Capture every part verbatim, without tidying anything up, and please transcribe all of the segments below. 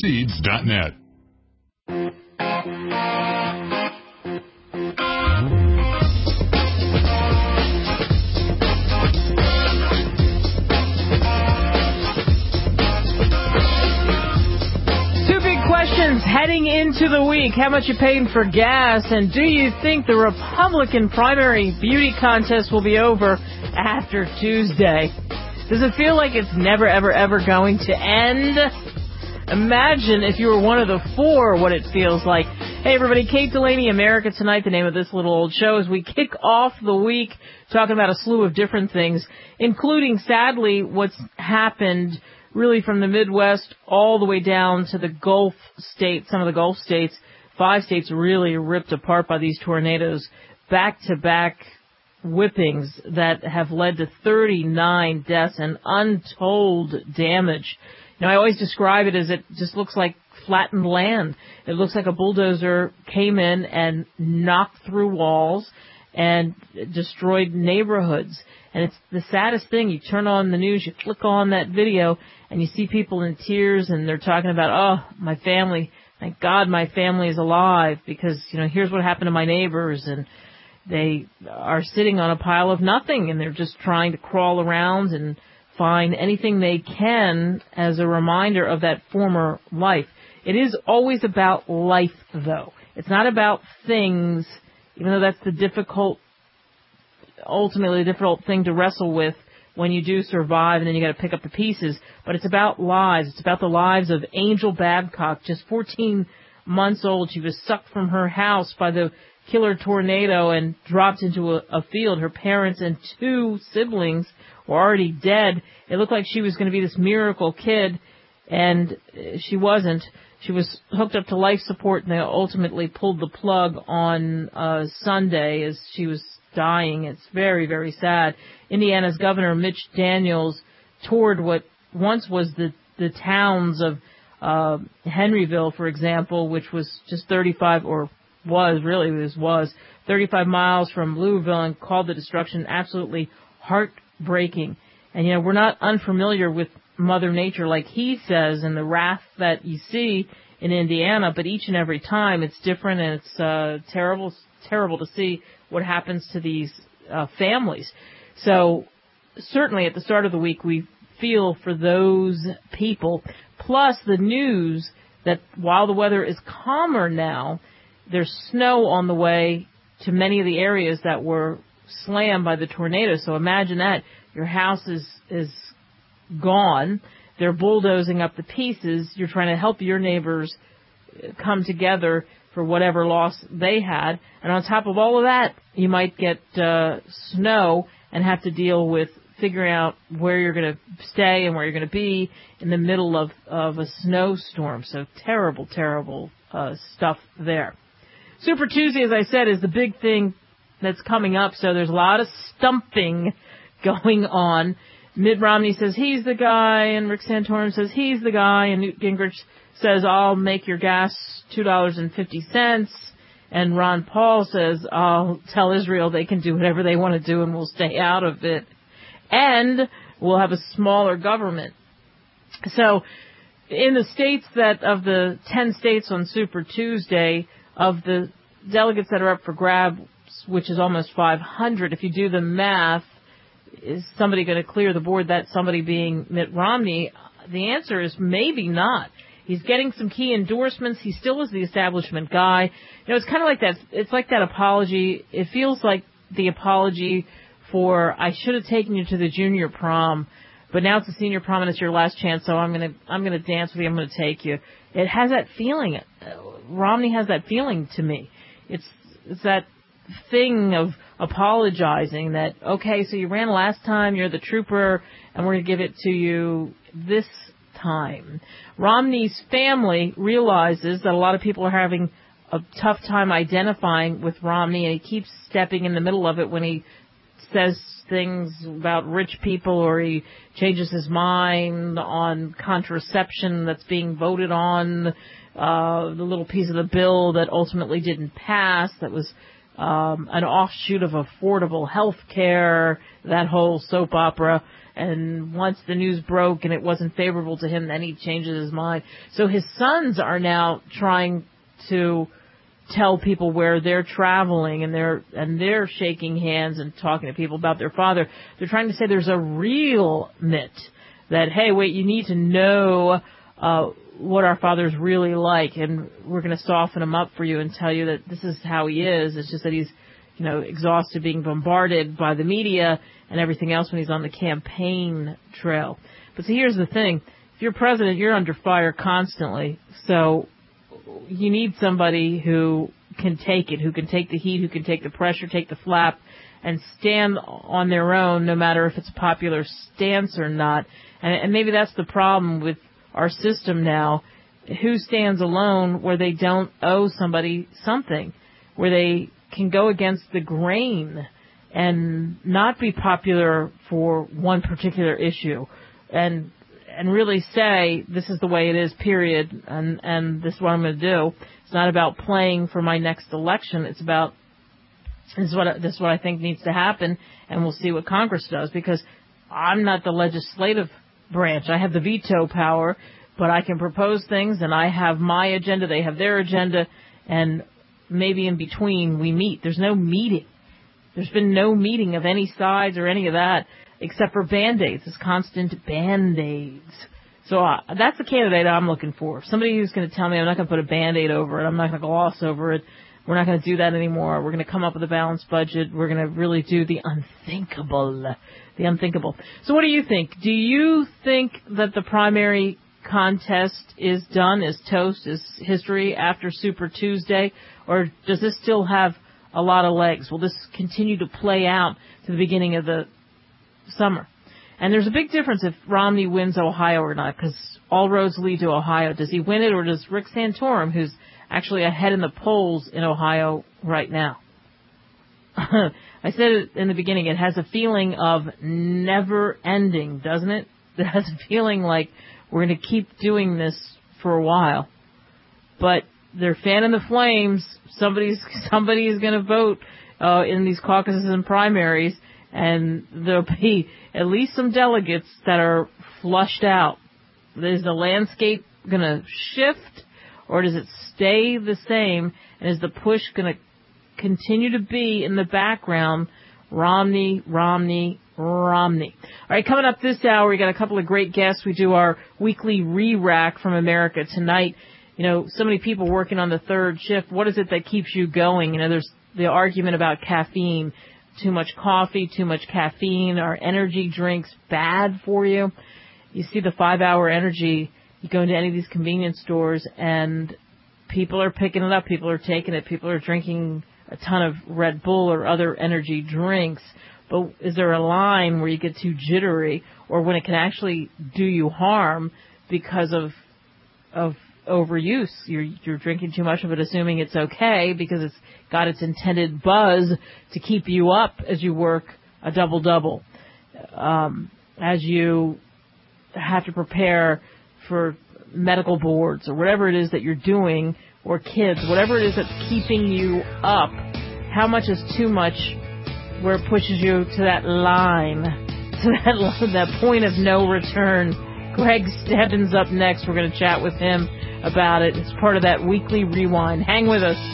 seeds dot net. Heading into the week, how much you paying for gas, and do you think the Republican primary beauty contest will be over after Tuesday? Does it feel like it's never, ever, ever going to end? Imagine if you were one of the four, what it feels like. Hey, everybody, Kate Delaney, America Tonight, the name of this little old show, as we kick off the week talking about a slew of different things, including, sadly, what's happened really from the Midwest all the way down to the Gulf states, some of the Gulf states. Five states really ripped apart by these tornadoes, back-to-back whippings that have led to thirty-nine deaths and untold damage. You know, I always describe it as it just looks like flattened land. It looks like a bulldozer came in and knocked through walls and destroyed neighborhoods. And it's the saddest thing. You turn on the news, you click on that video, and you see people in tears, and they're talking about, oh, my family, thank God my family is alive, because, you know, here's what happened to my neighbors, and they are sitting on a pile of nothing, and they're just trying to crawl around and find anything they can as a reminder of that former life. It is always about life, though. It's not about things, even though that's the difficult, ultimately difficult thing to wrestle with when you do survive and then you got to pick up the pieces. But it's about lives. It's about the lives of Angel Babcock, just fourteen months old. She was sucked from her house by the killer tornado and dropped into a, a field. Her parents and two siblings were already dead. It looked like she was going to be this miracle kid, and she wasn't. She was hooked up to life support, and they ultimately pulled the plug on uh, Sunday as she was dying. It's very, very sad. Indiana's Governor Mitch Daniels toured what once was the, the towns of uh, Henryville, for example, which was just thirty-five, or was, really was, was thirty-five miles from Louisville, and called the destruction absolutely heartbreaking. And, you know, we're not unfamiliar with Mother Nature, like he says, and the wrath that you see in Indiana, but each and every time it's different, and it's uh, terrible, terrible to see what happens to these uh, families. So certainly at the start of the week, we feel for those people, plus the news that while the weather is calmer now, there's snow on the way to many of the areas that were slammed by the tornado. So imagine that. Your house is, is gone. They're bulldozing up the pieces. You're trying to help your neighbors come together for whatever loss they had. And on top of all of that, you might get uh, snow and have to deal with figuring out where you're going to stay and where you're going to be in the middle of, of a snowstorm. So terrible, terrible uh, stuff there. Super Tuesday, as I said, is the big thing that's coming up. So there's a lot of stumping going on. Mitt Romney says he's the guy, and Rick Santorum says he's the guy, and Newt Gingrich says I'll make your gas two dollars and fifty cents, and Ron Paul says I'll tell Israel they can do whatever they want to do and we'll stay out of it, and we'll have a smaller government. So in the states that, of the ten states on Super Tuesday, of the delegates that are up for grabs, which is almost five hundred, if you do the math, is somebody going to clear the board, that somebody being Mitt Romney? The answer is maybe not. He's getting some key endorsements. He still is the establishment guy. You know, it's kind of like that. It's like that apology. It feels like the apology for, I should have taken you to the junior prom, but now it's a senior prom and it's your last chance, so I'm going to, I'm going to dance with you. I'm going to take you. It has that feeling. Romney has that feeling to me. It's, it's that thing of apologizing that, okay, so you ran last time, you're the trooper, and we're going to give it to you this time. Romney's family realizes that a lot of people are having a tough time identifying with Romney, and he keeps stepping in the middle of it when he says things about rich people, or he changes his mind on contraception that's being voted on, uh, the little piece of the bill that ultimately didn't pass, that was Um, an offshoot of affordable health care, that whole soap opera. And once the news broke and it wasn't favorable to him, then he changes his mind. So his sons are now trying to tell people where they're traveling, and they're and they're shaking hands and talking to people about their father. They're trying to say there's a real myth that, hey, wait, you need to know uh, what our father's really like, and we're going to soften him up for you and tell you that this is how he is. It's just that he's, you know, exhausted being bombarded by the media and everything else when he's on the campaign trail. But see, here's the thing. If you're president, you're under fire constantly. So you need somebody who can take it, who can take the heat, who can take the pressure, take the flap, and stand on their own, no matter if it's a popular stance or not. And, and maybe that's the problem with our system now. Who stands alone where they don't owe somebody something, where they can go against the grain and not be popular for one particular issue, and and really say, this is the way it is, period, and, and this is what I'm going to do. It's not about playing for my next election. It's about, this is what, this is what I think needs to happen, and we'll see what Congress does, because I'm not the legislative branch. I have the veto power, but I can propose things, and I have my agenda, they have their agenda, and maybe in between we meet. There's no meeting. There's been no meeting of any sides or any of that, except for Band-Aids. It's constant Band-Aids. So uh, that's the candidate I'm looking for. Somebody who's going to tell me I'm not going to put a Band-Aid over it. I'm not going to gloss over it. We're not going to do that anymore. We're going to come up with a balanced budget. We're going to really do the unthinkable. The unthinkable. So what do you think? Do you think that the primary contest is done, is toast, is history after Super Tuesday? Or does this still have a lot of legs? Will this continue to play out to the beginning of the summer? And there's a big difference if Romney wins Ohio or not, because all roads lead to Ohio. Does he win it, or does Rick Santorum, who's actually ahead in the polls in Ohio right now? I said it in the beginning, it has a feeling of never ending, doesn't it? It has a feeling like we're going to keep doing this for a while. But they're fanning the flames. Somebody's somebody is going to vote uh, in these caucuses and primaries, and there'll be at least some delegates that are flushed out. Is the landscape going to shift, or does it stay the same? And is the push going to continue to be in the background, Romney, Romney, Romney? All right, coming up this hour, we got a couple of great guests. We do our weekly re-rack from America tonight. You know, so many people working on the third shift. What is it that keeps you going? You know, there's the argument about caffeine. Too much coffee, too much caffeine. Are energy drinks bad for you? You see the five-hour energy. You go into any of these convenience stores, and people are picking it up. People are taking it. People are drinking a ton of Red Bull or other energy drinks. But is there a line where you get too jittery, or when it can actually do you harm because of of overuse? You're, you're drinking too much of it, assuming it's okay because it's got its intended buzz to keep you up as you work a double-double, um, as you have to prepare for medical boards or whatever it is that you're doing, or kids, whatever it is that's keeping you up. How much is too much where it pushes you to that line, to that, that point of no return? Greg Stebbins up next. We're going to chat with him about it. It's part of that weekly rewind. Hang with us.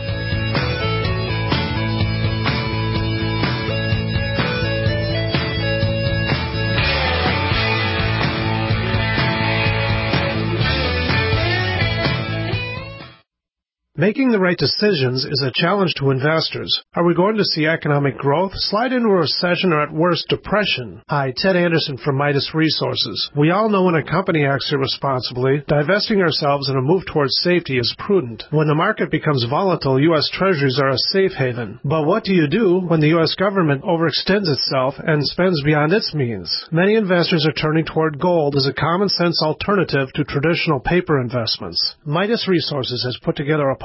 Making the right decisions is a challenge to investors. Are we going to see economic growth, slide into a recession, or at worst, depression? Hi, Ted Anderson from Midas Resources. We all know when a company acts irresponsibly, divesting ourselves in a move towards safety is prudent. When the market becomes volatile, U S Treasuries are a safe haven. But what do you do when the U S government overextends itself and spends beyond its means? Many investors are turning toward gold as a common-sense alternative to traditional paper investments. Midas Resources has put together a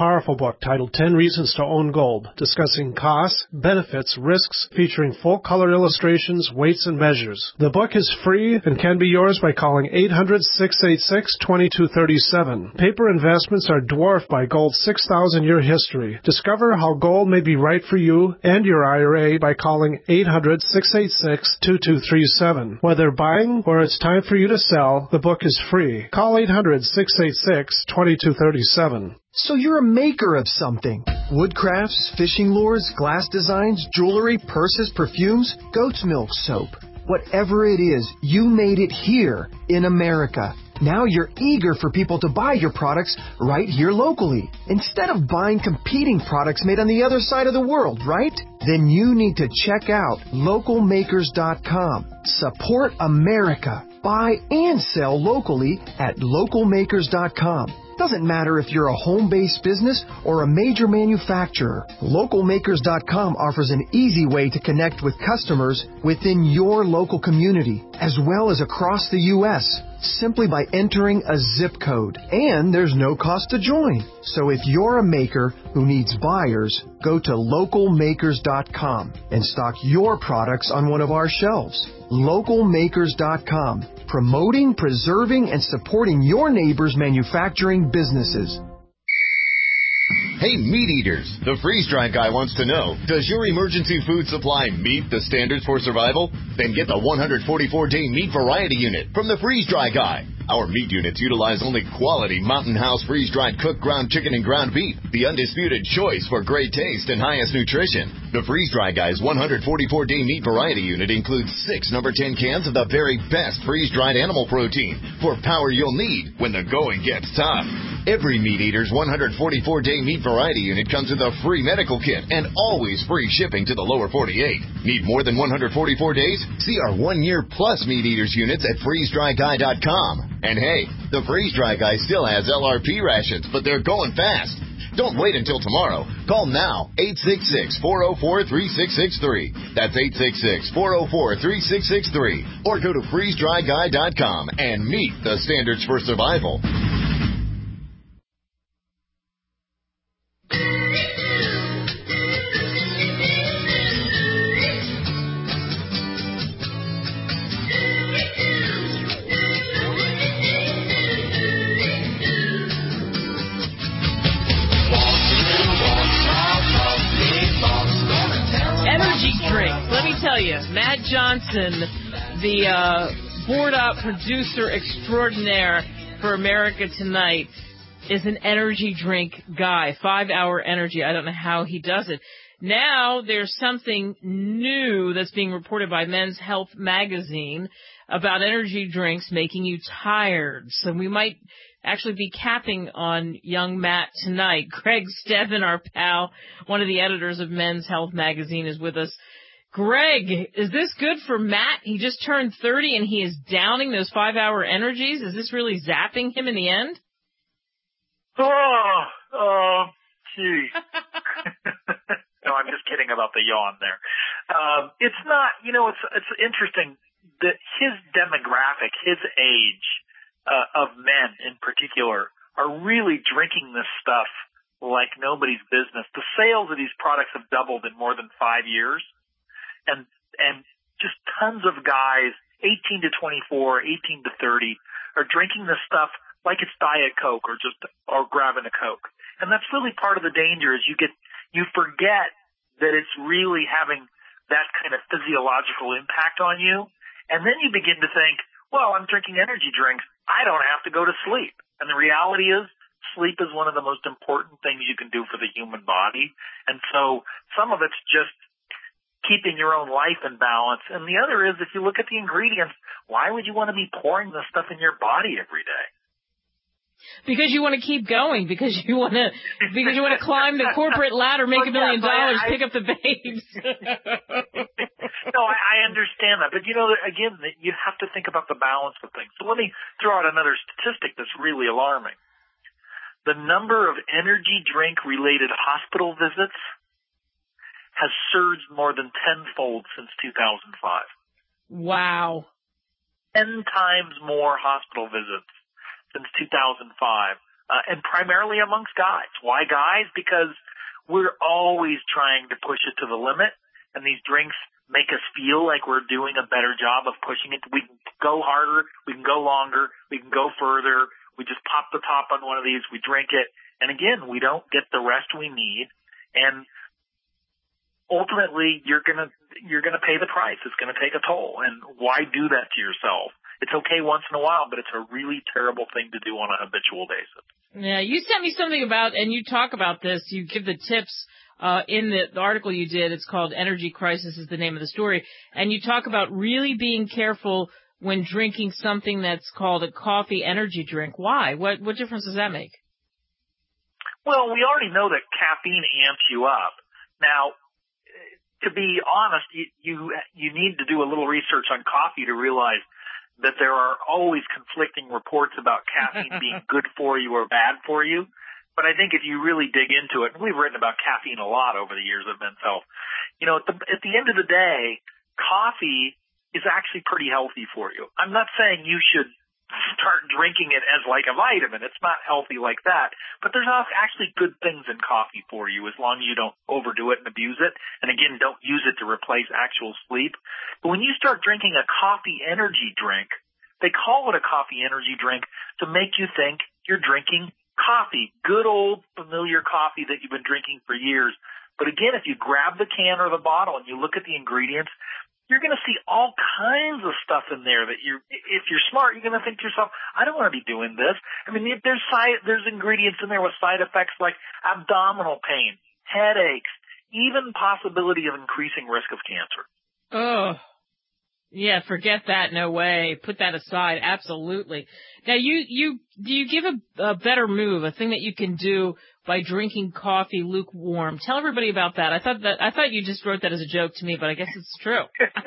powerful book titled ten Reasons to Own Gold, discussing costs, benefits, risks, featuring full-color illustrations, weights, and measures. The book is free and can be yours by calling eight hundred, six eight six, two two three seven. Paper investments are dwarfed by gold's six thousand year history. Discover how gold may be right for you and your I R A by calling eight hundred, six eight six, two two three seven. Whether buying or it's time for you to sell, the book is free. Call eight hundred, six eight six, two two three seven. So you're a maker of something. Woodcrafts, fishing lures, glass designs, jewelry, purses, perfumes, goat's milk soap. Whatever it is, you made it here in America. Now you're eager for people to buy your products right here locally, instead of buying competing products made on the other side of the world, right? Then you need to check out local makers dot com. Support America. Buy and sell locally at local makers dot com. Doesn't matter if you're a home-based business or a major manufacturer. local makers dot com offers an easy way to connect with customers within your local community, as well as across the U S, simply by entering a zip code. And there's no cost to join. So if you're a maker who needs buyers, go to local makers dot com and stock your products on one of our shelves. local makers dot com, promoting, preserving, and supporting your neighbors' manufacturing businesses. Hey, meat eaters, the freeze-dry guy wants to know, does your emergency food supply meet the standards for survival? Then get the one hundred forty-four day meat variety unit from the freeze-dry guy. Our meat units utilize only quality Mountain House freeze-dried cooked ground chicken and ground beef, the undisputed choice for great taste and highest nutrition. The freeze-dry guy's one hundred forty-four day meat variety unit includes six number ten cans of the very best freeze-dried animal protein for power you'll need when the going gets tough. Every meat eater's one hundred forty-four day meat variety unit comes with a free medical kit and always free shipping to the lower forty-eight. Need more than one hundred forty-four days? See our one-year plus meat eaters units at freeze dry guy dot com. And hey, the freeze-dry guy still has L R P rations, but they're going fast. Don't wait until tomorrow. Call now, eight six six, four oh four, three six six three. That's eight six six, four oh four, three six six three. Or go to freeze dry guy dot com and meet the standards for survival. Matt Johnson, the uh, board-op producer extraordinaire for America Tonight, is an energy drink guy, five-hour energy. I don't know how he does it. Now there's something new that's being reported by Men's Health magazine about energy drinks making you tired. So we might actually be capping on young Matt tonight. Greg Stebbin, our pal, one of the editors of Men's Health magazine, is with us. Greg, is this good for Matt? He just turned thirty and he is downing those five-hour energies. Is this really zapping him in the end? Oh, oh, gee. No, I'm just kidding about the yawn there. Um, it's not, you know, it's it's interesting that his demographic, his age uh, of men in particular, are really drinking this stuff like nobody's business. The sales of these products have doubled in more than five years. And, and just tons of guys, eighteen to twenty-four, eighteen to thirty, are drinking this stuff like it's Diet Coke or just, or grabbing a Coke. And that's really part of the danger is you get, you forget that it's really having that kind of physiological impact on you. And then you begin to think, well, I'm drinking energy drinks. I don't have to go to sleep. And the reality is sleep is one of the most important things you can do for the human body. And so some of it's just keeping your own life in balance. And the other is, if you look at the ingredients, why would you want to be pouring this stuff in your body every day? Because you want to keep going, because you want to, because you want to climb the corporate ladder, make a million dollars, pick up the babes. No, I, I understand that. But, you know, again, you have to think about the balance of things. So let me throw out another statistic that's really alarming. The number of energy drink-related hospital visits has surged more than tenfold since two thousand five. Wow. Ten times more hospital visits since two thousand five uh, and primarily amongst guys. Why guys? Because we're always trying to push it to the limit, and these drinks make us feel like we're doing a better job of pushing it. We can go harder, we can go longer, we can go further. We just pop the top on one of these, we drink it, and again, we don't get the rest we need, and ultimately, you're gonna you're gonna pay the price. It's gonna take a toll, and why do that to yourself? It's okay once in a while, but it's a really terrible thing to do on a habitual basis. Yeah, you sent me something about, and you talk about this. You give the tips uh, in the, the article you did. It's called "Energy Crisis" is the name of the story, and you talk about really being careful when drinking something that's called a coffee energy drink. Why? What what difference does that make? Well, we already know that caffeine amps you up. Now, to be honest, you, you you need to do a little research on coffee to realize that there are always conflicting reports about caffeine being good for you or bad for you. But I think if you really dig into it, and we've written about caffeine a lot over the years at Men's Health, you know, at the, at the end of the day, coffee is actually pretty healthy for you. I'm not saying you should start drinking it as like a vitamin. It's not healthy like that. But there's actually good things in coffee for you as long as you don't overdo it and abuse it. And again, don't use it to replace actual sleep. But when you start drinking a coffee energy drink, they call it a coffee energy drink to make you think you're drinking coffee, good old familiar coffee that you've been drinking for years. But again, if you grab the can or the bottle and you look at the ingredients, you're going to see all kinds of stuff in there that you're, if you're smart, you're going to think to yourself, I don't want to be doing this. I mean, there's side, there's ingredients in there with side effects like abdominal pain, headaches, even possibility of increasing risk of cancer. Oh, yeah, forget that. No way. Put that aside. Absolutely. Now, you, you, do you give a, a better move, a thing that you can do by drinking coffee lukewarm? Tell everybody about that. I thought that, I thought you just wrote that as a joke to me, but I guess it's true.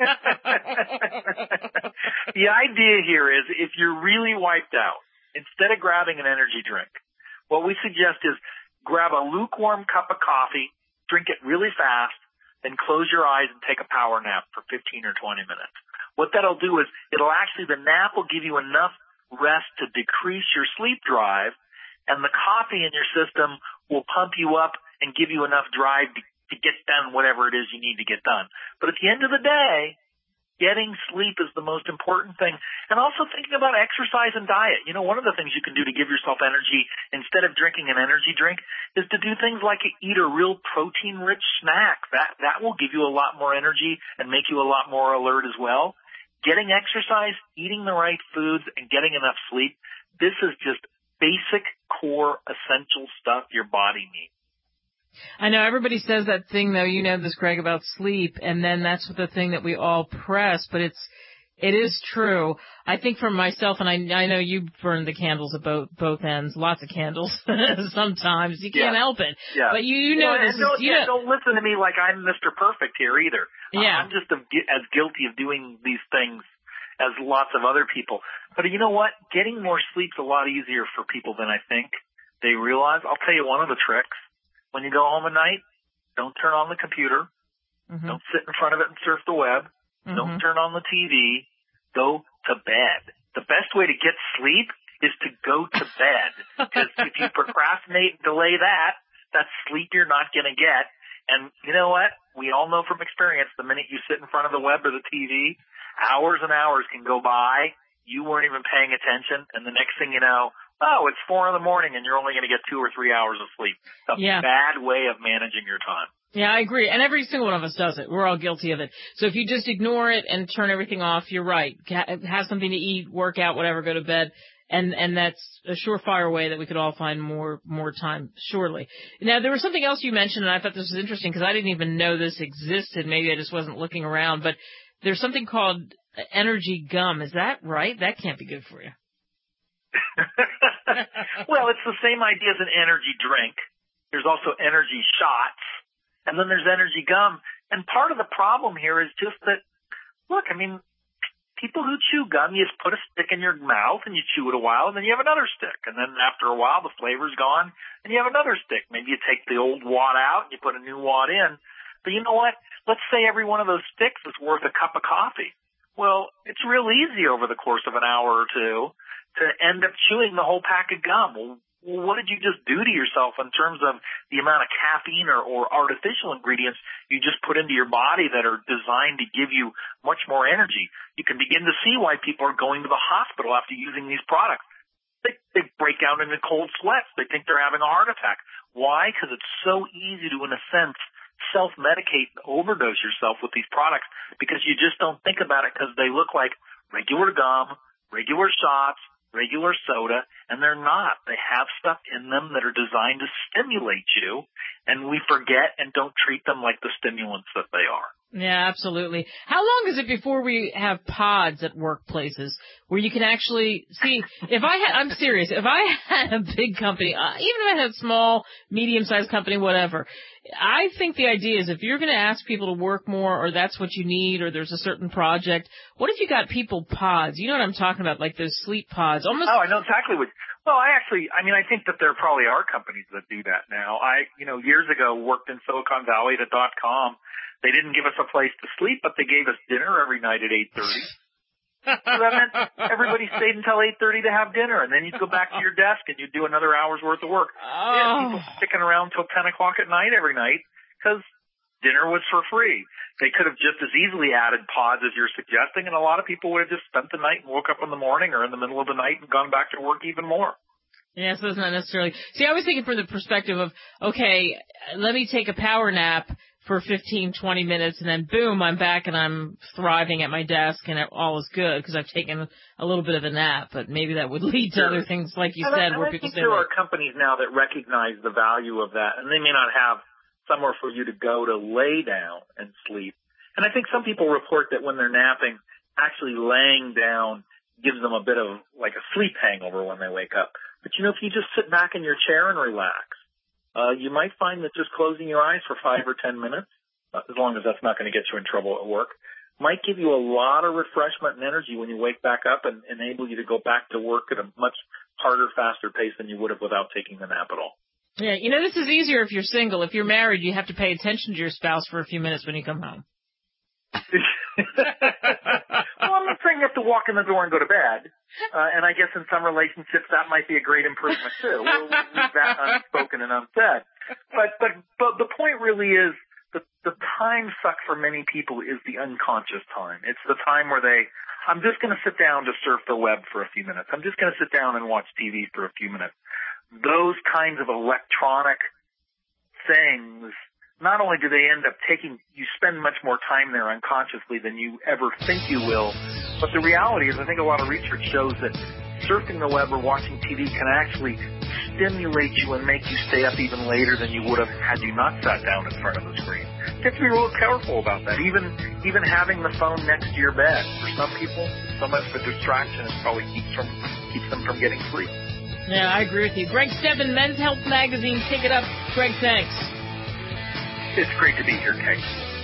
The idea here is if you're really wiped out, instead of grabbing an energy drink, what we suggest is grab a lukewarm cup of coffee, drink it really fast, then close your eyes and take a power nap for fifteen or twenty minutes. What that'll do is it'll actually, the nap will give you enough rest to decrease your sleep drive, and the coffee in your system will pump you up and give you enough drive to, to get done whatever it is you need to get done. But at the end of the day, getting sleep is the most important thing. And also thinking about exercise and diet. You know, one of the things you can do to give yourself energy instead of drinking an energy drink is to do things like eat a real protein-rich snack. That, that will give you a lot more energy and make you a lot more alert as well. Getting exercise, eating the right foods, and getting enough sleep, this is just basic, core, essential stuff your body needs. I know everybody says that thing, though, you know this, Greg, about sleep, and then that's the thing that we all press, but it's, it is true. I think for myself, and I, I know you burn the candles at both, both ends, lots of candles sometimes. You can't yeah. help it. Yeah. But you, you know, well, this don't, is, you yeah, know, don't listen to me like I'm Mister Perfect here either. Yeah. Uh, I'm just a, as guilty of doing these things as lots of other people. But you know what? Getting more sleep's a lot easier for people than I think they realize. I'll tell you one of the tricks. When you go home at night, don't turn on the computer. Mm-hmm. Don't sit in front of it and surf the web. Mm-hmm. Don't turn on the T V. Go to bed. The best way to get sleep is to go to bed. Because if you procrastinate and delay that, that's sleep you're not going to get. And you know what? We all know from experience, the minute you sit in front of the web or the T V, hours and hours can go by. You weren't even paying attention. And the next thing you know, oh, it's four in the morning and you're only going to get two or three hours of sleep. It's a yeah. bad way of managing your time. Yeah, I agree. And every single one of us does it. We're all guilty of it. So if you just ignore it and turn everything off, you're right. Have something to eat, work out, whatever, go to bed. And, and that's a surefire way that we could all find more, more time, surely. Now, there was something else you mentioned, and I thought this was interesting because I didn't even know this existed. Maybe I just wasn't looking around, but there's something called energy gum. Is that right? That can't be good for you. Well, it's the same idea as an energy drink. There's also energy shots, and then there's energy gum. And part of the problem here is just that, look, I mean, people who chew gum, you just put a stick in your mouth and you chew it a while, and then you have another stick. And then after a while, the flavor's gone, and you have another stick. Maybe you take the old wad out and you put a new wad in. But you know what? Let's say every one of those sticks is worth a cup of coffee. Well, it's real easy over the course of an hour or two to end up chewing the whole pack of gum. Well, well, what did you just do to yourself in terms of the amount of caffeine or, or artificial ingredients you just put into your body that are designed to give you much more energy? You can begin to see why people are going to the hospital after using these products. They, they break out into cold sweats. They think they're having a heart attack. Why? Because it's so easy to, in a sense, self-medicate and overdose yourself with these products because you just don't think about it because they look like regular gum, regular shots, regular soda, and they're not. They have stuff in them that are designed to stimulate you, and we forget and don't treat them like the stimulants that they are. Yeah, absolutely. How long is it before we have pods at workplaces where you can actually see, if I had, I'm serious, if I had a big company, uh, even if I had a small, medium-sized company, whatever, I think the idea is if you're going to ask people to work more or that's what you need or there's a certain project, what if you got people pods? You know what I'm talking about, like those sleep pods. Almost. Oh, I know exactly what. Well, I actually, I mean, I think that there probably are companies that do that now. I, you know, years ago worked in Silicon Valley at a dot com. They didn't give us a place to sleep, but they gave us dinner every night at eight thirty. So that meant everybody stayed until eight thirty to have dinner, and then you'd go back to your desk and you'd do another hour's worth of work. Oh. Yeah, people sticking around till ten o'clock at night every night because dinner was for free. They could have just as easily added pods as you're suggesting, and a lot of people would have just spent the night and woke up in the morning or in the middle of the night and gone back to work even more. Yeah, so it's not necessarily. See, I was thinking from the perspective of, okay, let me take a power nap for fifteen, twenty minutes, and then boom, I'm back and I'm thriving at my desk and all is good because I've taken a little bit of a nap. But maybe that would lead to other things, like you and said, I, where I people think say, there like, are companies now that recognize the value of that, and they may not have somewhere for you to go to lay down and sleep. And I think some people report that when they're napping, actually laying down gives them a bit of like a sleep hangover when they wake up. But, you know, if you just sit back in your chair and relax, uh, you might find that just closing your eyes for five or ten minutes, uh, as long as that's not going to get you in trouble at work, might give you a lot of refreshment and energy when you wake back up and enable you to go back to work at a much harder, faster pace than you would have without taking the nap at all. Yeah, you know, this is easier if you're single. If you're married, you have to pay attention to your spouse for a few minutes when you come home. Well, I'm not saying you have to walk in the door and go to bed. Uh, and I guess in some relationships that might be a great improvement too. We'll leave that unspoken and unsaid. But, but, but the point really is the, the time suck for many people is the unconscious time. It's the time where they, I'm just going to sit down to surf the web for a few minutes. I'm just going to sit down and watch T V for a few minutes. Those kinds of electronic things, not only do they end up taking, you spend much more time there unconsciously than you ever think you will, but the reality is I think a lot of research shows that surfing the web or watching T V can actually stimulate you and make you stay up even later than you would have had you not sat down in front of the screen. You have to be real careful about that. Even even having the phone next to your bed. For some people, so much of a distraction it probably keeps from keeps them from getting sleep. Yeah, I agree with you. Greg Stephan, Men's Health Magazine. Pick it up. Greg, thanks. It's great to be here, Kate.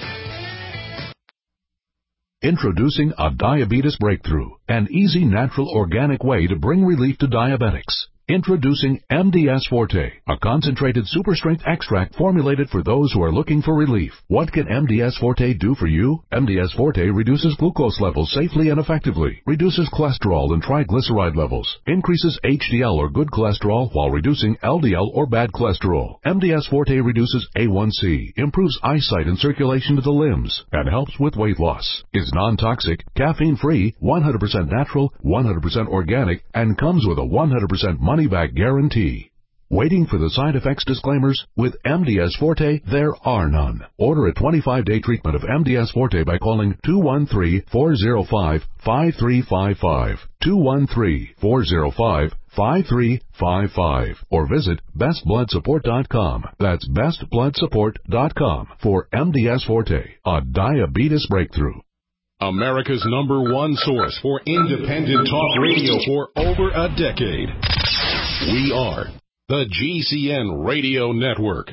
Introducing a diabetes breakthrough, an easy, natural, organic way to bring relief to diabetics. Introducing M D S Forte, a concentrated super-strength extract formulated for those who are looking for relief. What can M D S Forte do for you? M D S Forte reduces glucose levels safely and effectively, reduces cholesterol and triglyceride levels, increases H D L or good cholesterol while reducing L D L or bad cholesterol. M D S Forte reduces A one C, improves eyesight and circulation to the limbs, and helps with weight loss. Is non-toxic, caffeine-free, one hundred percent natural, one hundred percent organic, and comes with a one hundred percent money-back guarantee. Waiting for the side effects disclaimers? With M D S Forte, there are none. Order a twenty-five day treatment of M D S Forte by calling two one three, four zero five, five three five five, two one three, four zero five, five three five five, or visit best blood support dot com. That's best blood support dot com for M D S Forte, a diabetes breakthrough. America's number one source for independent talk radio for over a decade. We are the G C N Radio Network.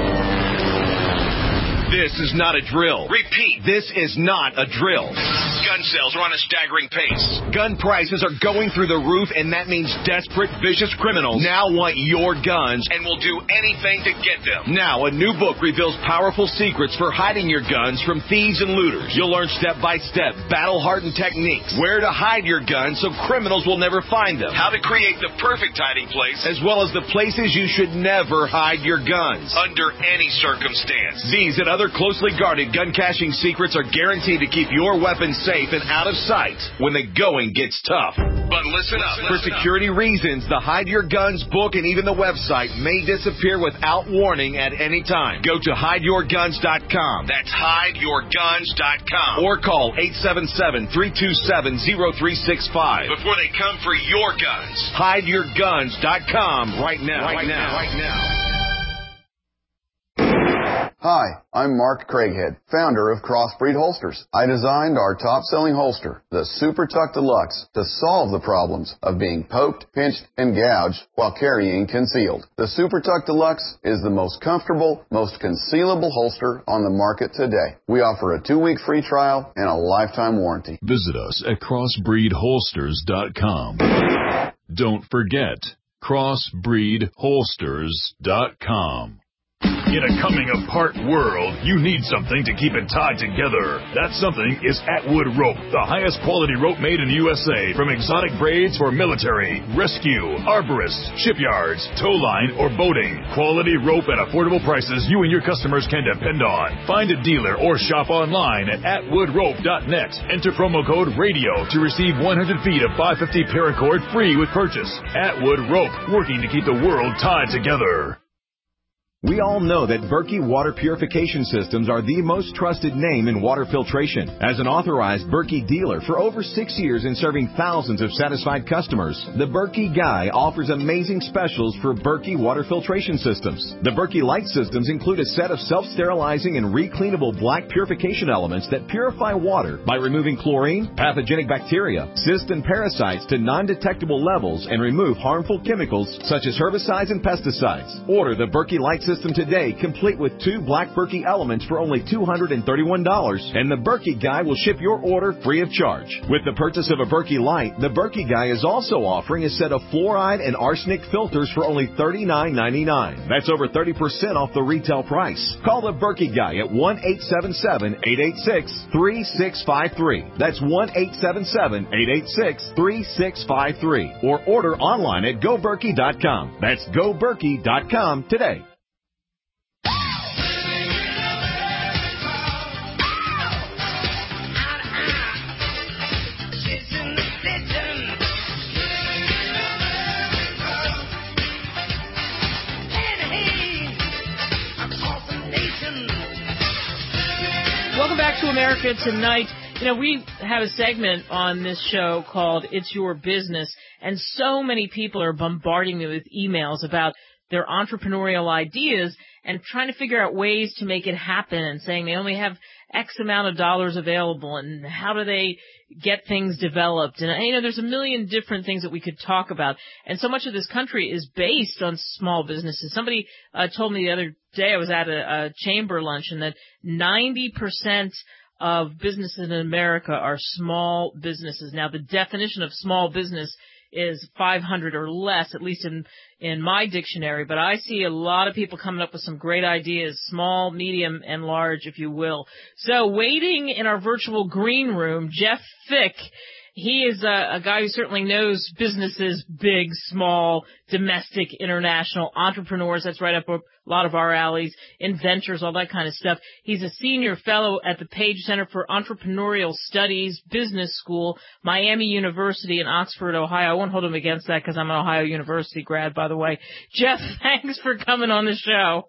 This is not a drill. Repeat, this is not a drill. gun sales are on a staggering pace. Gun prices are going through the roof, and that means desperate, vicious criminals now want your guns and will do anything to get them. Now, a new book reveals powerful secrets for hiding your guns from thieves and looters. You'll learn step-by-step, battle-hardened techniques, where to hide your guns so criminals will never find them, how to create the perfect hiding place, as well as the places you should never hide your guns. Under any circumstance. These and other closely guarded gun caching secrets are guaranteed to keep your weapons safe and out of sight when the going gets tough. But listen up. For listen security up. reasons, the Hide Your Guns book and even the website may disappear without warning at any time. Go to hide your guns dot com. That's hide your guns dot com. Or call eight seven seven, three two seven, zero three six five. Before they come for your guns. hide your guns dot com right now. Right, right now. now. Right now. Hi, I'm Mark Craighead, founder of Crossbreed Holsters. I designed our top-selling holster, the Super Tuck Deluxe, to solve the problems of being poked, pinched, and gouged while carrying concealed. The Super Tuck Deluxe is the most comfortable, most concealable holster on the market today. We offer a two-week free trial and a lifetime warranty. Visit us at crossbreed holsters dot com. Don't forget, crossbreed holsters dot com. In a coming-apart world, you need something to keep it tied together. That something is Atwood Rope, the highest quality rope made in the U S A. From exotic braids for military, rescue, arborists, shipyards, tow line, or boating. Quality rope at affordable prices you and your customers can depend on. Find a dealer or shop online at atwood rope dot net. Enter promo code RADIO to receive one hundred feet of five fifty paracord free with purchase. Atwood Rope, working to keep the world tied together. We all know that Berkey Water Purification Systems are the most trusted name in water filtration. As an authorized Berkey dealer for over six years and serving thousands of satisfied customers, the Berkey Guy offers amazing specials for Berkey Water Filtration Systems. The Berkey Light Systems include a set of self-sterilizing and recleanable black purification elements that purify water by removing chlorine, pathogenic bacteria, cysts, and parasites to non-detectable levels and remove harmful chemicals such as herbicides and pesticides. Order the Berkey Light Systems System today, complete with two black Berkey elements for only two hundred thirty-one dollars, and the Berkey Guy will ship your order free of charge. With the purchase of a Berkey Light, the Berkey Guy is also offering a set of fluoride and arsenic filters for only thirty-nine ninety-nine. That's over thirty percent off the retail price. Call the Berkey Guy at one eight seven seven, eight eight six, three six five three. That's one eight seven seven, eight eight six, three six five three. Or order online at go berkey dot com. That's go berkey dot com today. Welcome back to America Tonight. You know, we have a segment on this show called It's Your Business, and so many people are bombarding me with emails about their entrepreneurial ideas and trying to figure out ways to make it happen and saying they only have X amount of dollars available and how do they get things developed. And, you know, there's a million different things that we could talk about. And so much of this country is based on small businesses. Somebody uh, told me the other day, I was at a, a chamber luncheon, that ninety percent of businesses in America are small businesses. Now, the definition of small business is five hundred or less, at least in in my dictionary. But I see a lot of people coming up with some great ideas, small, medium, and large, if you will. So waiting in our virtual green room, Jeff Fick. He is a, a guy who certainly knows businesses, big, small, domestic, international, entrepreneurs. That's right up a lot of our alleys, inventors, all that kind of stuff. He's a senior fellow at the Page Center for Entrepreneurial Studies Business School, Miami University in Oxford, Ohio. I won't hold him against that because I'm an Ohio University grad, by the way. Jeff, thanks for coming on the show.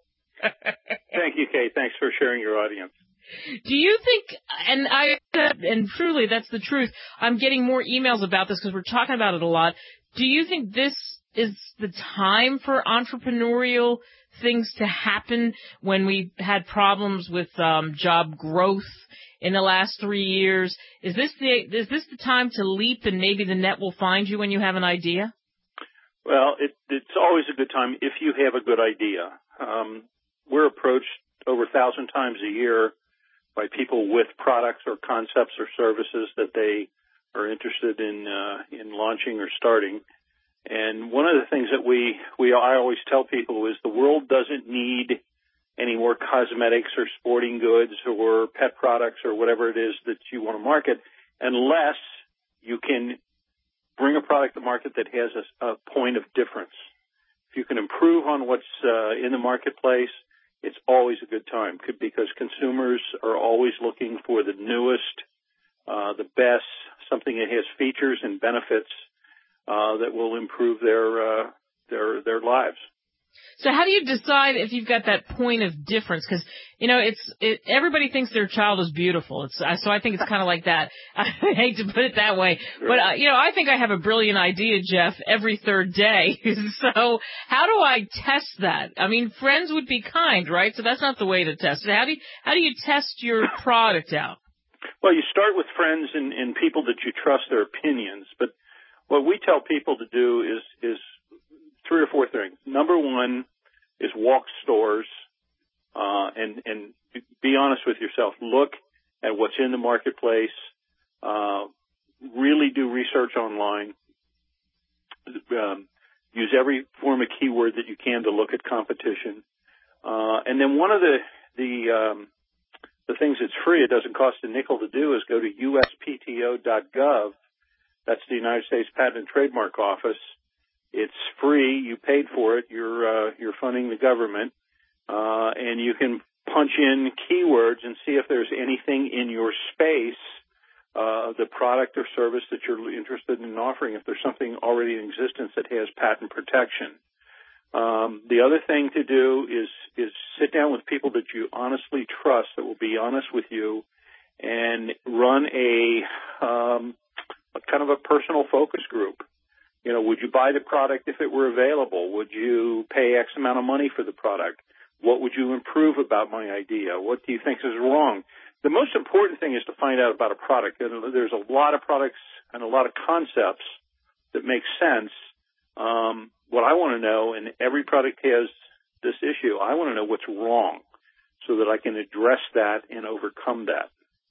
Thank you, Kate. Thanks for sharing your audience. Do you think, and I, and truly that's the truth, I'm getting more emails about this because we're talking about it a lot. Do you think this is the time for entrepreneurial things to happen when we had problems with um, job growth in the last three years? Is this the is this the time to leap and maybe the net will find you when you have an idea? Well, it, it's always a good time if you have a good idea. Um, we're approached over a thousand times a year by people with products or concepts or services that they are interested in uh, in launching or starting. And one of the things that we, we I always tell people is the world doesn't need any more cosmetics or sporting goods or pet products or whatever it is that you want to market unless you can bring a product to market that has a, a point of difference. If you can improve on what's uh, in the marketplace, it's always a good time because consumers are always looking for the newest, uh, the best, something that has features and benefits uh, that will improve their uh, their their lives. So how do you decide if you've got that point of difference? Because, you know, it's it, everybody thinks their child is beautiful. It's so I think it's kind of like that. I hate to put it that way. Sure. But, uh, you know, I think I have a brilliant idea, Jeff, every third day. So how do I test that? I mean, friends would be kind, right? So that's not the way to test it. How do you, how do you test your product out? Well, you start with friends and, and people that you trust their opinions. But what we tell people to do is is three or four things. Number one is walk stores uh, and, and be honest with yourself. Look at what's in the marketplace. Uh, really do research online. Um, use every form of keyword that you can to look at competition. Uh, and then one of the the, um, the things that's free, it doesn't cost a nickel to do, is go to U S P T O dot gov. That's the United States Patent and Trademark Office. It's free. You paid for it. You're uh, you're funding the government, uh, and you can punch in keywords and see if there's anything in your space, uh, the product or service that you're interested in offering. If there's something already in existence that has patent protection. Um, the other thing to do is is sit down with people that you honestly trust, that will be honest with you, and run a, um, a kind of a personal focus group. You know, would you buy the product if it were available? Would you pay X amount of money for the product? What would you improve about my idea? What do you think is wrong? The most important thing is to find out about a product. There's a lot of products and a lot of concepts that make sense. Um, what I want to know, and every product has this issue, I want to know what's wrong so that I can address that and overcome that.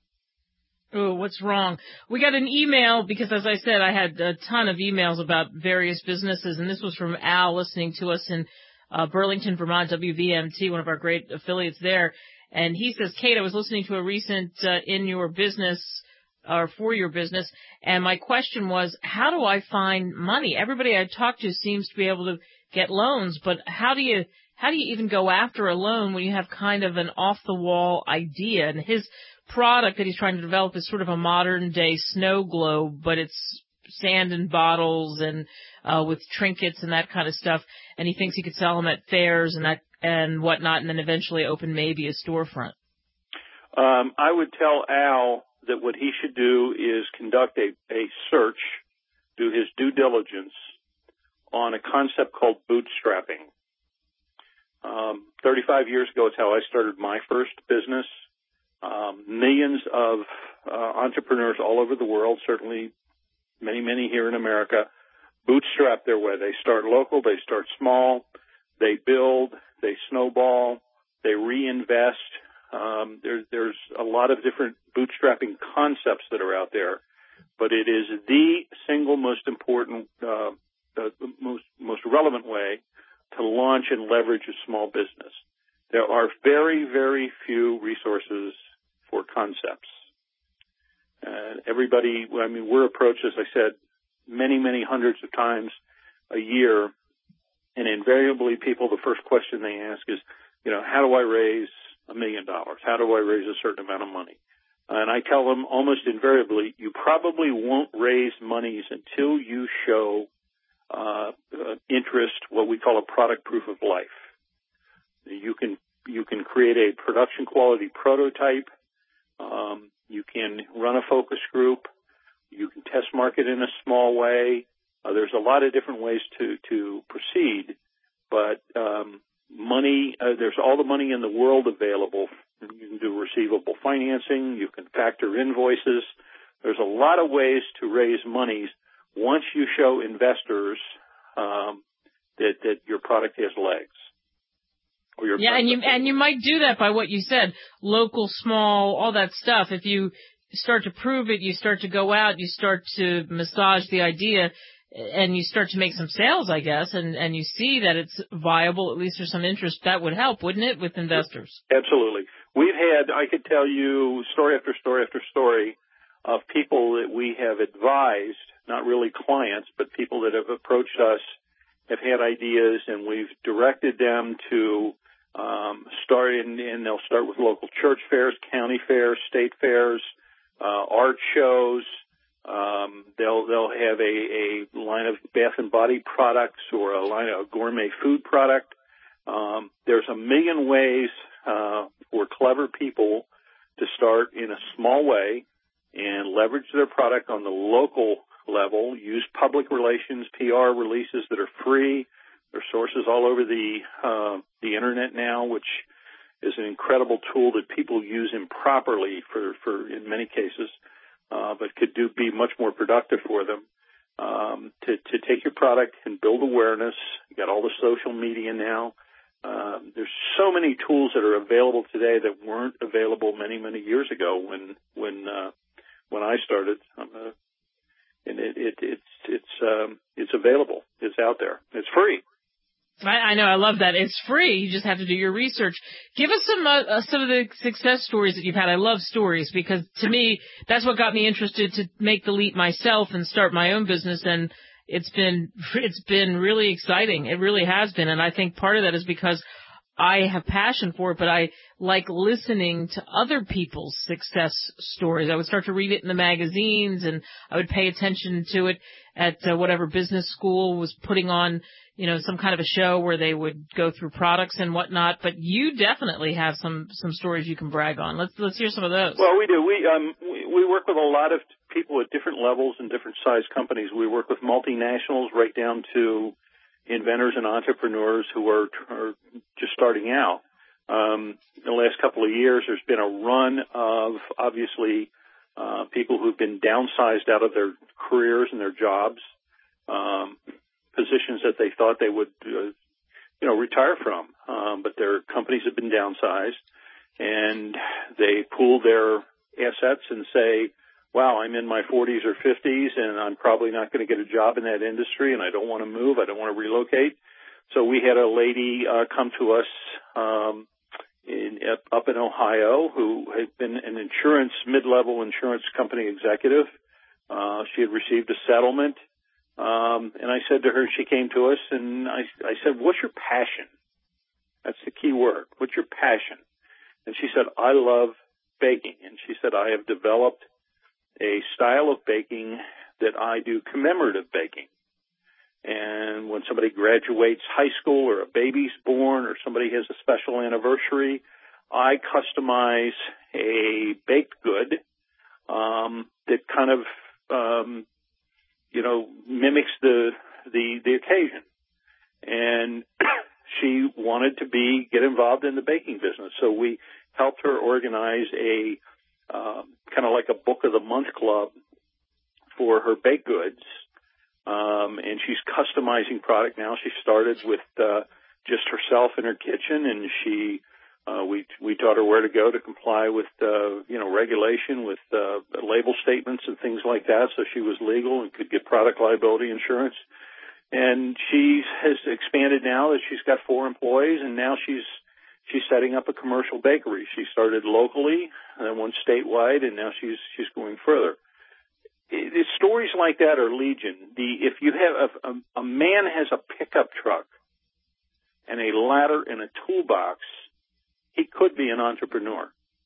Oh, what's wrong? We got an email because, as I said, I had a ton of emails about various businesses, and this was from Al listening to us in uh, Burlington, Vermont, W V M T, one of our great affiliates there. And he says, Kate, I was listening to a recent uh, in your business or for your business, and my question was, how do I find money? Everybody I talk to seems to be able to get loans, but how do you how do you even go after a loan when you have kind of an off-the-wall idea? And his product that he's trying to develop is sort of a modern-day snow globe, but it's sand in bottles and uh, with trinkets and that kind of stuff. And he thinks he could sell them at fairs and that and whatnot, and then eventually open maybe a storefront. Um, I would tell Al that what he should do is conduct a, a search, do his due diligence on a concept called bootstrapping. Um, thirty-five years ago is how I started my first business. Um, millions of uh, entrepreneurs all over the world, certainly many, many here in America, bootstrap their way. They start local, they start small, they build, they snowball, they reinvest. Um, there, there's a lot of different bootstrapping concepts that are out there, but it is the single most important, uh, the most, most relevant way to launch and leverage a small business. There are very, very few resources for concepts. Uh, everybody, I mean, we're approached, as I said, many, many hundreds of times a year, and invariably people, the first question they ask is, you know, how do I raise a million dollars? How do I raise a certain amount of money? And I tell them almost invariably, you probably won't raise monies until you show uh, uh, interest, what we call a product proof of life. You can you can create a production quality prototype. Um, you can run a focus group. You can test market in a small way. Uh, there's a lot of different ways to to proceed, but um, money uh, there's all the money in the world available. You can do receivable financing. You can factor invoices. There's a lot of ways to raise monies once you show investors um, that that your product has legs. or your yeah, and you and you might do that by what you said, local, small, all that stuff. If you start to prove it, you start to go out, you start to massage the idea, and you start to make some sales, I guess, and, and you see that it's viable, at least there's some interest, that would help, wouldn't it, with investors? Absolutely. We've had, I could tell you story after story after story of people that we have advised, not really clients, but people that have approached us, have had ideas, and we've directed them to um, start, in, and they'll start with local church fairs, county fairs, state fairs, uh, art shows. Um, they'll they'll have a, a line of bath and body products or a line of gourmet food product. Um, there's a million ways uh, for clever people to start in a small way and leverage their product on the local level. Use public relations, P R releases that are free. There are sources all over the uh, the internet now, which is an incredible tool that people use improperly for, for in many cases. Uh, but could do be much more productive for them. Um, to, to take your product and build awareness. You got all the social media now. Um, there's so many tools that are available today that weren't available many, many years ago when when uh, when I started. Um, uh, and it, it, it's it's um, it's available. It's out there. It's free. I, I know. I love that. It's free. You just have to do your research. Give us some uh, uh, some of the success stories that you've had. I love stories because, to me, that's what got me interested to make the leap myself and start my own business. And it's been it's been really exciting. It really has been. And I think part of that is because I have passion for it, but I like listening to other people's success stories. I would start to read it in the magazines, and I would pay attention to it at uh, whatever business school was putting on, you know, some kind of a show where they would go through products and whatnot. But you definitely have some some stories you can brag on. Let's let's hear some of those. Well, we do. We um we, we work with a lot of people at different levels and different size companies. We work with multinationals right down to inventors and entrepreneurs who are, are just starting out. Um, in the last couple of years, there's been a run of, obviously, uh, people who've been downsized out of their careers and their jobs, um, positions that they thought they would, uh, you know, retire from. Um, but their companies have been downsized, and they pool their assets and say, wow, I'm in my forties or fifties, and I'm probably not going to get a job in that industry, and I don't want to move. I don't want to relocate. So we had a lady uh, come to us um, in, up in Ohio who had been an insurance, mid-level insurance company executive. Uh, she had received a settlement, um, and I said to her, she came to us, and I, I said, what's your passion? That's the key word. What's your passion? And she said, I love baking. And she said, I have developed a style of baking that I do commemorative baking. And when somebody graduates high school or a baby's born or somebody has a special anniversary, I customize a baked good um, that kind of, um, you know, mimics the, the, the occasion. And she wanted to be, get involved in the baking business. So we helped her organize a Uh, kind of like a book of the month club for her baked goods. Um, and she's customizing product now. She started with, uh, just herself in her kitchen, and she, uh, we, we taught her where to go to comply with, uh, you know, regulation with, uh, label statements and things like that. So she was legal and could get product liability insurance. And she has expanded now that she's got four employees, and now she's, She's setting up a commercial bakery. She started locally and then went statewide, and now she's she's going further. It, it, stories like that are legion. The if you have a, a, a man has a pickup truck and a ladder and a toolbox, he could be an entrepreneur.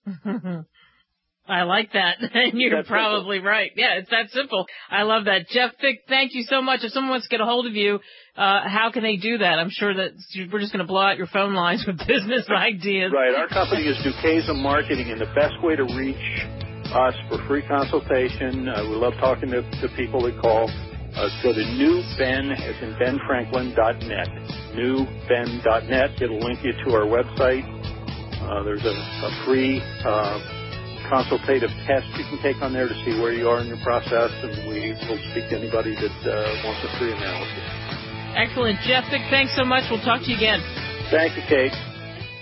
I like that. And you're That's probably simple. right. Yeah, it's that simple. I love that. Jeff Fick, thank you so much. If someone wants to get a hold of you, uh, how can they do that? I'm sure that we're just going to blow out your phone lines with business ideas. Right. Our company is Duquesa Marketing, and the best way to reach us for free consultation, uh, we love talking to, to people that call. Uh, go to newben, as in Ben Franklin, dot net. newben dot net. It'll link you to our website. Uh, there's a, a free uh, consultative test you can take on there to see where you are in your process, and we will speak to anybody that uh, wants a free analysis. Excellent. Jeff Fick, thanks so much. We'll talk to you again. Thank you, Kate.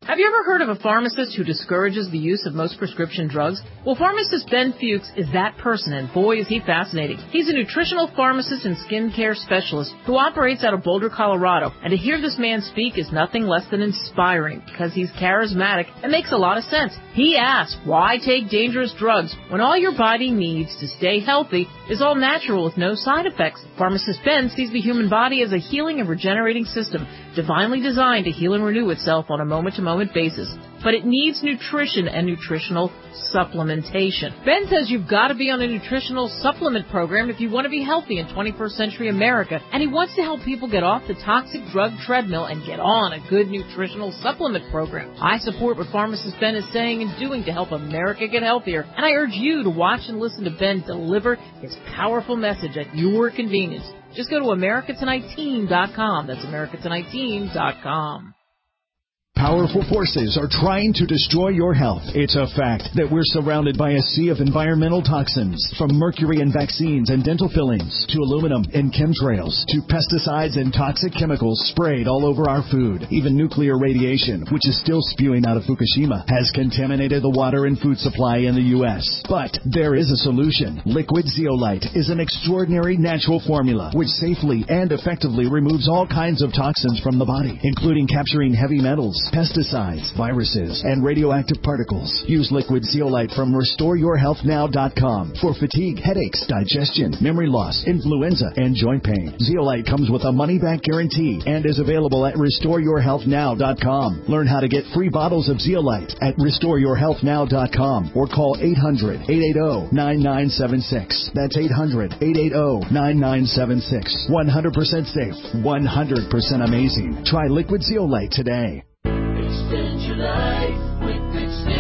Have you ever heard of a pharmacist who discourages the use of most prescription drugs? Well, pharmacist Ben Fuchs is that person, and boy is he fascinating. He's a nutritional pharmacist and skincare specialist who operates out of Boulder, Colorado. And to hear this man speak is nothing less than inspiring because he's charismatic and makes a lot of sense. He asks, why take dangerous drugs when all your body needs to stay healthy is all natural with no side effects? Pharmacist Ben sees the human body as a healing and regenerating system, divinely designed to heal and renew itself on a moment-to-moment basis. But it needs nutrition and nutritional supplementation. Ben says you've got to be on a nutritional supplement program if you want to be healthy in twenty-first century America, and he wants to help people get off the toxic drug treadmill and get on a good nutritional supplement program. I support what pharmacist Ben is saying and doing to help America get healthier, and I urge you to watch and listen to Ben deliver his powerful message at your convenience. Just go to America Tonight Team dot com. That's America Tonight Team dot com. Powerful forces are trying to destroy your health. It's a fact that we're surrounded by a sea of environmental toxins, from mercury in vaccines and dental fillings, to aluminum in chemtrails, to pesticides and toxic chemicals sprayed all over our food. Even nuclear radiation, which is still spewing out of Fukushima, has contaminated the water and food supply in the U S. But there is a solution. Liquid Zeolite is an extraordinary natural formula which safely and effectively removes all kinds of toxins from the body, including capturing heavy metals, pesticides, viruses, and radioactive particles. Use Liquid Zeolite from Restore Your Health Now dot com for fatigue, headaches, digestion, memory loss, influenza, and joint pain. Zeolite comes with a money-back guarantee and is available at Restore Your Health Now dot com. Learn how to get free bottles of Zeolite at Restore Your Health Now dot com or call eight hundred, eight eight zero, nine nine seven six. That's eight hundred, eight eight zero, nine nine seven six. one hundred percent safe, one hundred percent amazing. Try Liquid Zeolite today. Extend your life with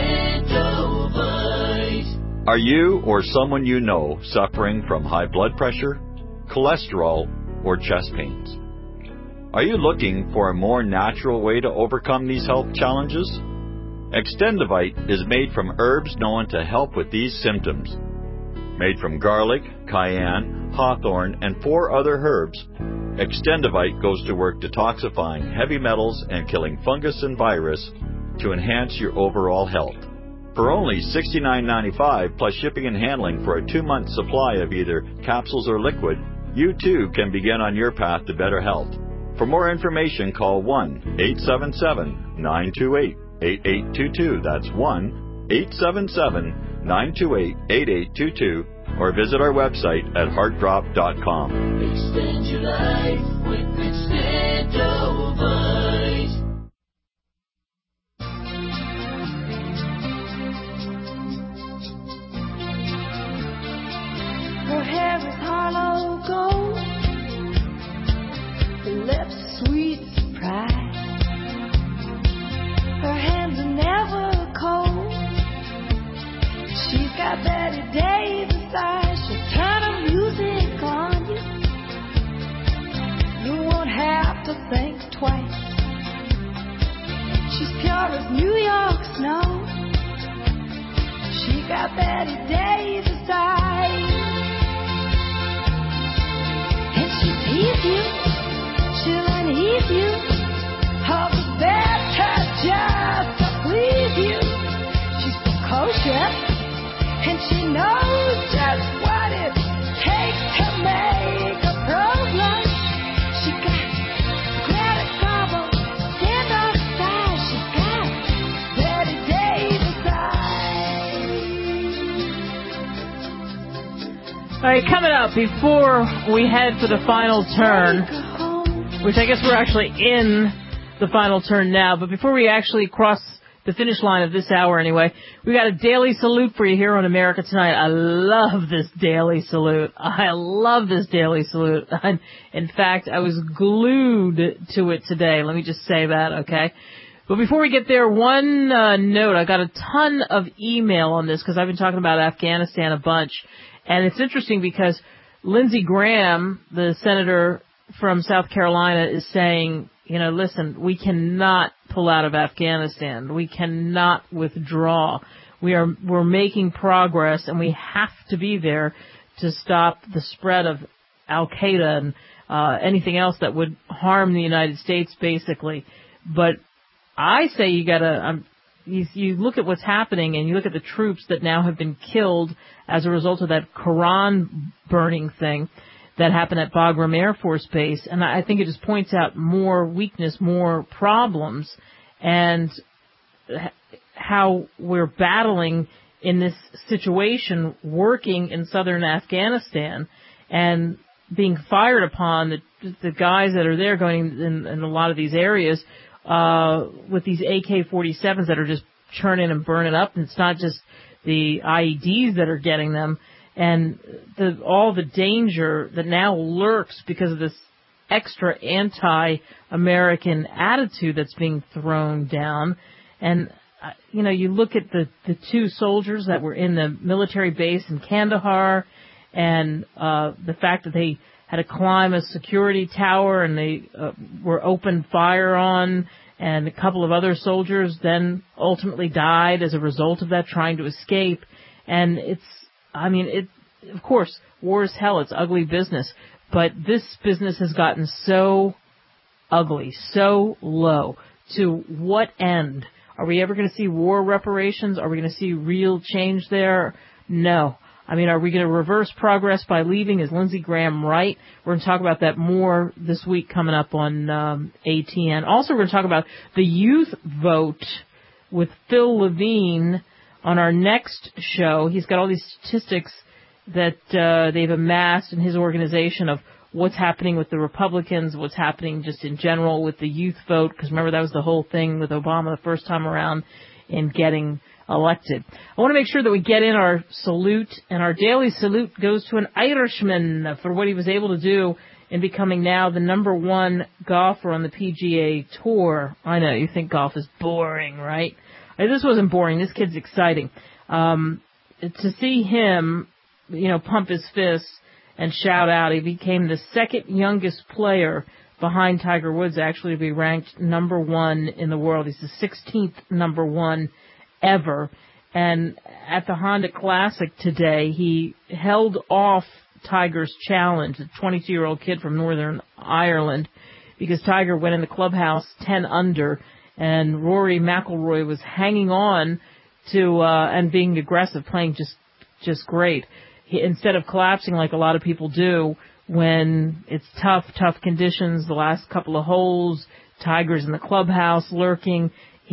Extendovite. Are you or someone you know suffering from high blood pressure, cholesterol, or chest pains? Are you looking for a more natural way to overcome these health challenges? Extendovite is made from herbs known to help with these symptoms. Made from garlic, cayenne, hawthorn, and four other herbs, Extendovite goes to work detoxifying heavy metals and killing fungus and virus to enhance your overall health. For only sixty-nine ninety-five plus shipping and handling for a two-month supply of either capsules or liquid, you too can begin on your path to better health. For more information, call one eight seven seven, nine two eight, eight eight two two. That's one eight seven seven, nine two eight, eight eight two two. Or visit our website at heart drop dot com. Extend your life with Extendovite. Her hair is hollow gold, her lips sweet surprise. Her hands are never cold. She's got Betty Davis eyes. She'll turn her music on you. You won't have to think twice. She's pure as New York snow. She got Betty Davis eyes. And she tease you, she'll unease you. All the better just to please you. She's precocious, and she knows just what it takes to make a problem. She got Greta Garbo, stand on her side. She got Betty Davis eyes. All right, coming up before we head for the final turn, which I guess we're actually in the final turn now, but before we actually cross the finish line of this hour anyway, we got a daily salute for you here on America Tonight. I love this daily salute. I love this daily salute. In fact, I was glued to it today. Let me just say that, okay? But before we get there, one uh, note. I got a ton of email on this because I've been talking about Afghanistan a bunch. And it's interesting because Lindsey Graham, the senator from South Carolina, is saying, you know, listen, we cannot pull out of Afghanistan. We cannot withdraw. We are, we're making progress, and we have to be there to stop the spread of Al-Qaeda and uh, anything else that would harm the United States, basically. But I say you got to um, you, you look at what's happening, and you look at the troops that now have been killed as a result of that Quran burning thing that happened at Bagram Air Force Base, and I think it just points out more weakness, more problems, and how we're battling in this situation, working in southern Afghanistan, and being fired upon, the, the guys that are there going in, in a lot of these areas uh, with these A K forty-sevens that are just churning and burning up, and it's not just the I E Ds that are getting them, and the, all the danger that now lurks because of this extra anti-American attitude that's being thrown down. And, uh, you know, you look at the, the two soldiers that were in the military base in Kandahar, and uh, the fact that they had to climb a security tower and they uh, were opened fire on, and a couple of other soldiers then ultimately died as a result of that, trying to escape. And it's, I mean, it, of course, war is hell. It's ugly business. But this business has gotten so ugly, so low. To what end? Are we ever going to see war reparations? Are we going to see real change there? No. I mean, are we going to reverse progress by leaving? Is Lindsey Graham right? We're going to talk about that more this week coming up on um, A T N. Also, we're going to talk about the youth vote with Phil Levine on our next show. He's got all these statistics that uh, they've amassed in his organization of what's happening with the Republicans, what's happening just in general with the youth vote, because remember that was the whole thing with Obama the first time around in getting elected. I want to make sure that we get in our salute, and our daily salute goes to an Irishman for what he was able to do in becoming now the number one golfer on the P G A Tour. I know, you think golf is boring, right? This wasn't boring. This kid's exciting. Um, to see him, you know, pump his fist and shout out, he became the second youngest player behind Tiger Woods actually to be ranked number one in the world. He's the sixteenth number one ever. And at the Honda Classic today, he held off Tiger's challenge, a twenty-two-year-old kid from Northern Ireland, because Tiger went in the clubhouse ten under, and Rory McIlroy was hanging on to uh, and being aggressive, playing just just great. He, instead of collapsing like a lot of people do when it's tough, tough conditions, the last couple of holes, Tiger's in the clubhouse lurking,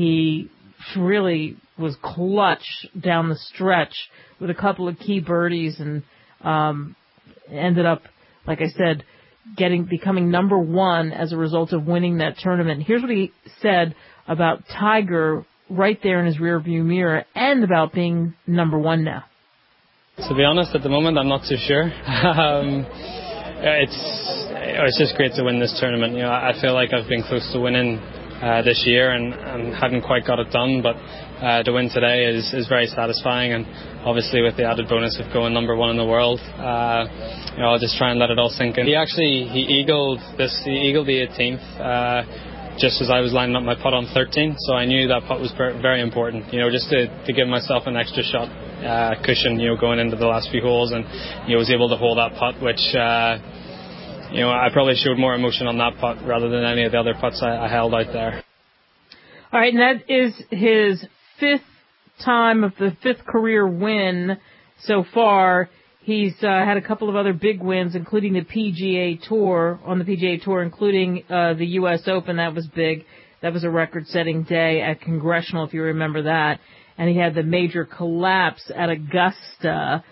he really was clutch down the stretch with a couple of key birdies, and um, ended up, like I said, getting becoming number one as a result of winning that tournament. Here's what he said about Tiger right there in his rearview mirror, and about being number one now. To be honest, at the moment, I'm not too sure. um, it's it's just great to win this tournament. You know, I feel like I've been close to winning uh, this year, and, and hadn't quite got it done. But uh, to win today is, is very satisfying, and obviously with the added bonus of going number one in the world, uh, you know, I'll just try and let it all sink in. He actually he eagled this. He eagled the eighteenth. Uh, just as I was lining up my putt on thirteen, so I knew that putt was very important, you know, just to, to give myself an extra shot uh, cushion, you know, going into the last few holes, and, you know, was able to hold that putt, which, uh, you know, I probably showed more emotion on that putt rather than any of the other putts I, I held out there. All right, and that is his fifth time of the fifth career win so far. He's uh, had a couple of other big wins, including the P G A Tour, on the P G A Tour, including uh, the U S Open. That was big. That was a record-setting day at Congressional, if you remember that. And he had the major collapse at Augusta.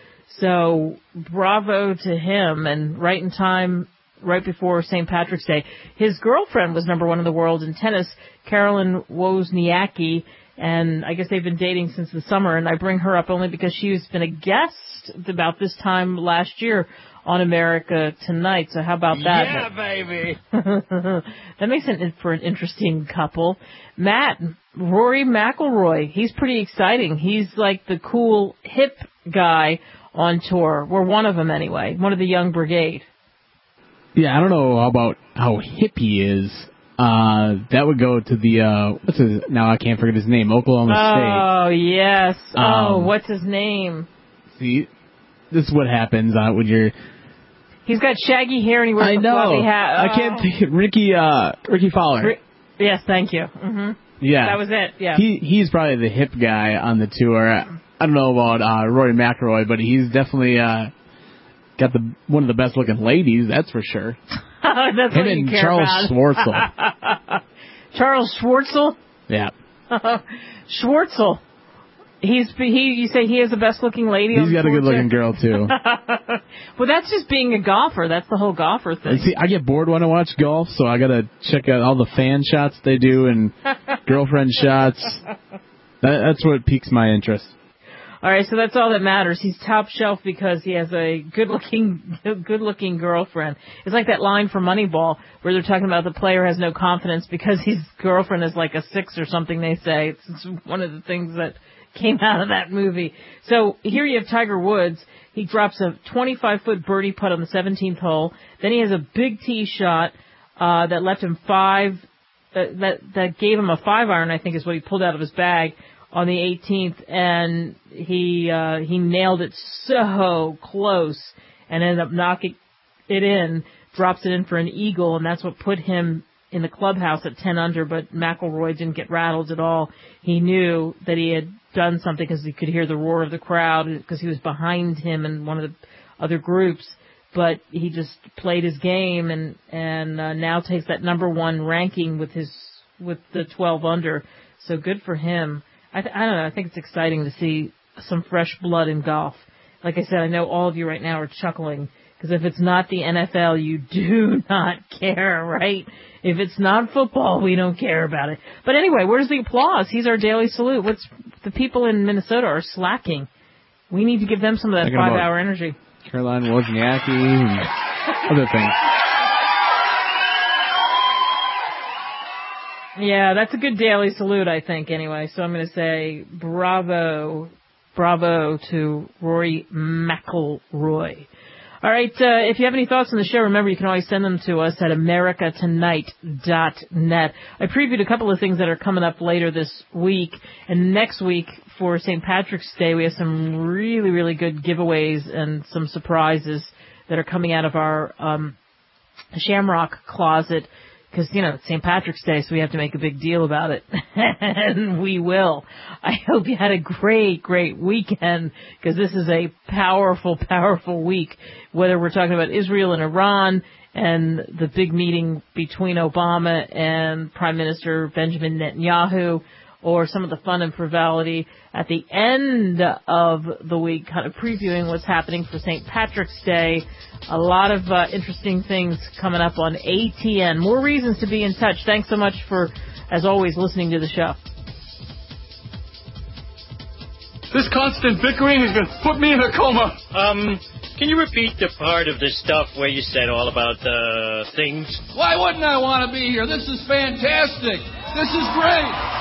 So bravo to him, and right in time, right before Saint Patrick's Day. His girlfriend was number one in the world in tennis, Caroline Wozniacki, and I guess they've been dating since the summer, and I bring her up only because she's been a guest about this time last year on America Tonight. So how about that? Yeah, baby. That makes it for an interesting couple. Matt, Rory McIlroy, he's pretty exciting. He's like the cool, hip guy on tour. We're one of them anyway, one of the young brigade. Yeah, I don't know about how hip he is. Uh, that would go to the, uh, what's his, now I can't forget his name, Oklahoma State. Oh, yes. Um, oh, what's his name? See, this is what happens uh, when you're... He's got shaggy hair and he wears I a know. floppy hat. Oh. I can't think. Ricky, uh, Ricky Fowler. Ri- yes, thank you. Mm-hmm. Yeah. That was it, yeah. He He's probably the hip guy on the tour. I don't know about uh, Rory McIlroy, but he's definitely uh, got the one of the best-looking ladies, that's for sure. That's Him what you and care Charles about. Schwartzel. Charles Schwartzel? Yeah. Schwartzel. He's he. You say he is the best-looking lady on He's the got a tour, good-looking too? girl, too. Well, that's just being a golfer. That's the whole golfer thing. See, I get bored when I watch golf, so I got to check out all the fan shots they do and girlfriend shots. That, that's what piques my interest. All right, so that's all that matters. He's top shelf because he has a good-looking, good-looking girlfriend. It's like that line from Moneyball where they're talking about the player has no confidence because his girlfriend is like a six or something. They say it's, it's one of the things that came out of that movie. So here you have Tiger Woods. He drops a twenty-five foot birdie putt on the seventeenth hole. Then he has a big tee shot uh, that left him five. Uh, that that gave him a five iron, I think, is what he pulled out of his bag on the eighteenth, and he uh, he nailed it so close and ended up knocking it in, drops it in for an eagle, and that's what put him in the clubhouse at ten under, but McIlroy didn't get rattled at all. He knew that he had done something because he could hear the roar of the crowd because he was behind him in one of the other groups, but he just played his game and, and uh, now takes that number one ranking with his with the twelve under. So good for him. I, th- I don't know. I think it's exciting to see some fresh blood in golf. Like I said, I know all of you right now are chuckling because if it's not the N F L, you do not care, right? If it's not football, we don't care about it. But anyway, where's the applause? He's our daily salute. What's the people in Minnesota are slacking. We need to give them some of that Thinking five-hour energy. Caroline Wozniacki and other things. Yeah, that's a good daily salute, I think, anyway. So I'm going to say bravo, bravo to Rory McIlroy. All right, uh, if you have any thoughts on the show, remember you can always send them to us at america tonight dot net. I previewed a couple of things that are coming up later this week. And next week for Saint Patrick's Day, we have some really, really good giveaways and some surprises that are coming out of our um, Shamrock closet. Because, you know, it's Saint Patrick's Day, so we have to make a big deal about it. And we will. I hope you had a great, great weekend, because this is a powerful, powerful week. Whether we're talking about Israel and Iran and the big meeting between Obama and Prime Minister Benjamin Netanyahu, or some of the fun and frivolity at the end of the week, kind of previewing what's happening for Saint Patrick's Day. A lot of uh, interesting things coming up on A T N. More reasons to be in touch. Thanks so much for, as always, listening to the show. This constant bickering is going to put me in a coma. Um, can you repeat the part of the stuff where you said all about uh, things? Why wouldn't I want to be here? This is fantastic. This is great.